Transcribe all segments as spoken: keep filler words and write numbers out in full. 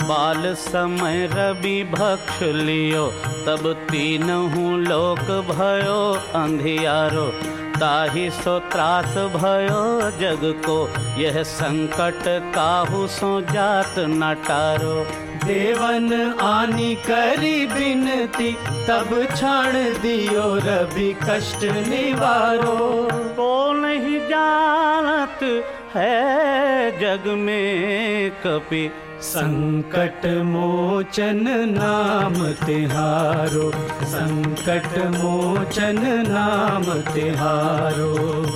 बाल समय रवि भक्ष लियो, तब तीनहु लोक भयो अंधियारो। ताहि सो त्रास भयो जग को, यह संकट काहू सो जात न टारो। देवन आनी करी बिनती, तब छाड़ दियो रवि कष्ट निवारो। को नहीं जानत है जग में कपि, संकट मोचन नाम तिहारो। संकट मोचन नाम तिहारो।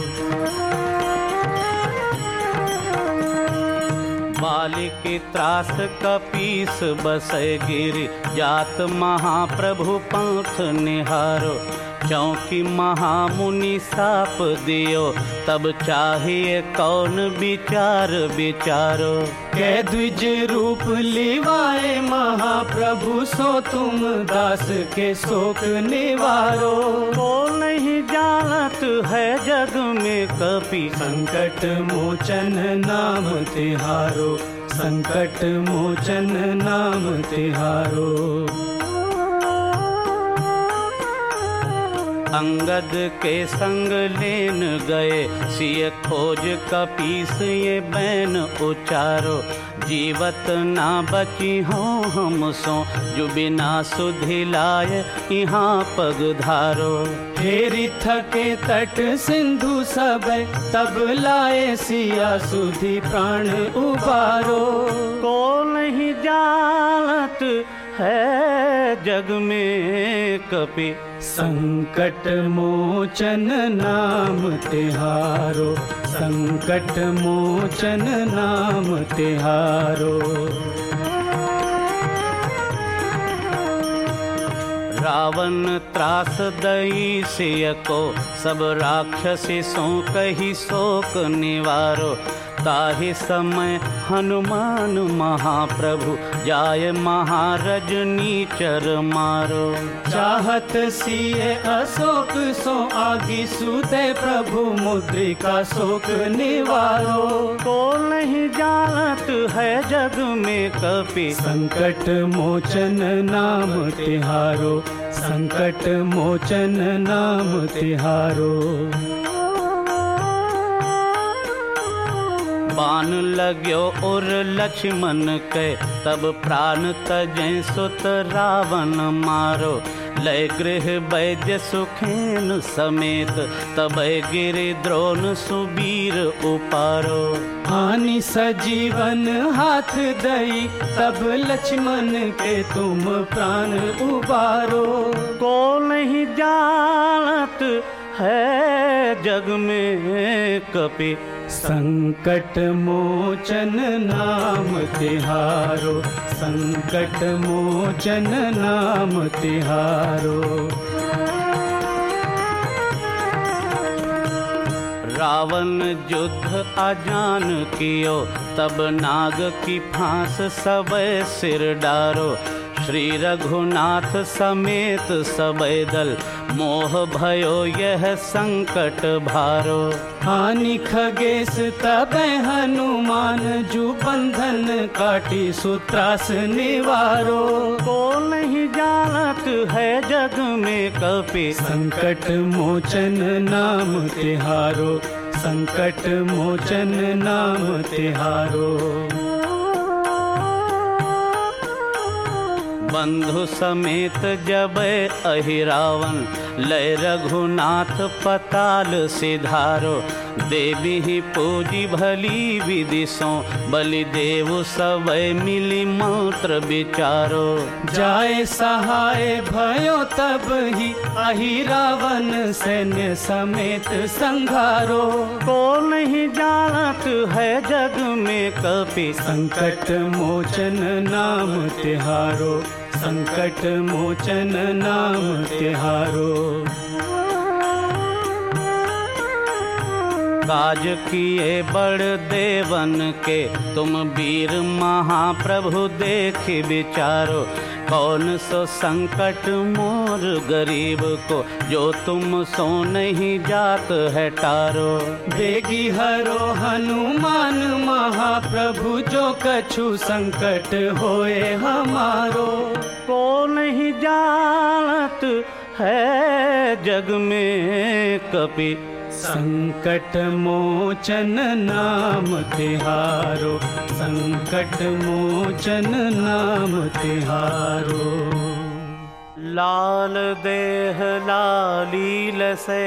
बालिक त्रास कपीस बसै गिरि, जात महाप्रभु पंथ निहारो। चौकी महामुनि साप दियो, तब चाहिए कौन विचार विचारो। कै द्विज रूप लिवाए महाप्रभु, सो तुम दास के शोक निवारो। को नहीं जानत है जग में कपि, संकट मोचन नाम तिहारो। संकट मोचन नाम तिहारो। अंगद के संग लेन गए, सिय खोज कपीस ये बैन उचारो। जीवत ना बची हो हम सो, जो बिना सुधि लाए यहाँ पग धारो। फेरी थके तट सिंधु सब, तब लाए सिया सुधि प्राण उबारो। को नहीं जानत है जग में कपि, संकट मोचन नाम तिहारो। संकट मोचन नाम तिहारो। रावण त्रास दई सिय को, सब राक्षसी सो कही शोक निवारो। ताहि समय हनुमान महाप्रभु, जाय महारजनी चर मारो। चाहत सिए अशोक सो आगी, सूते प्रभु मुद्रिका शोक निवारो। को नहीं जानत है जग में कपि, संकट मोचन नाम तिहारो। संकट मोचन नाम तिहारो। बाण लाग्यो और लक्ष्मण के, तब प्राण तजै सुत रावण मारो। लय गृह वैद्य सुखेन समेत, तब गिरि द्रोण सुबीर उपारो। हानि सजीवन हाथ दई, तब लक्ष्मण के तुम प्राण उबारो। को नहीं जानत है जग में कपि, संकट मोचन नाम तिहारो। संकट मोचन नाम तिहारो। रावण युद्ध अजान कियो, तब नाग की फांस सबे सिर डारो। श्री रघुनाथ समेत सबे दल, मोह भयो यह संकट भारो। हानि खगेश तबे हनुमान, जू बंधन काटी सुत्रास निवारो। को नहीं जानत है जग में कपि, संकट मोचन नाम तिहारो। संकट मोचन नाम तिहारो। बंधु समेत जब अहिरावन, लय रघुनाथ पताल सिधारो। देवी ही पूजी भली विधि सो, बलि देव सब मिली मंत्र विचारो। जाए सहाय भयो तब ही, अहिरावन सैन्य समेत संघारो। को नहीं जानत है जग में कपि, संकट मोचन नाम तिहारो। संकट मोचन नाम तिहारो। काज किए बड़ देवन के, तुम वीर महाप्रभु देख विचारो। कौन सो संकट मोर मोर गरीब को, जो तुम सो नहीं जात है टारो। बेगी हरो हनुमान महाप्रभु, जो कछु संकट होए हमारो। को नहीं जानत है जग में कपि, संकट मोचन नाम तिहारो, संकट मोचन नाम तिहारो। लाल देह लालील से,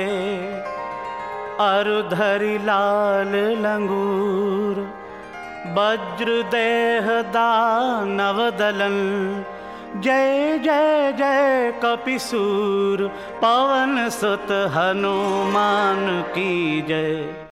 अरुधरि लाल लंगूर, वज्र देह दानव दलन, जय जय जय कपिसूर, पवन सुत हनुमान की जय।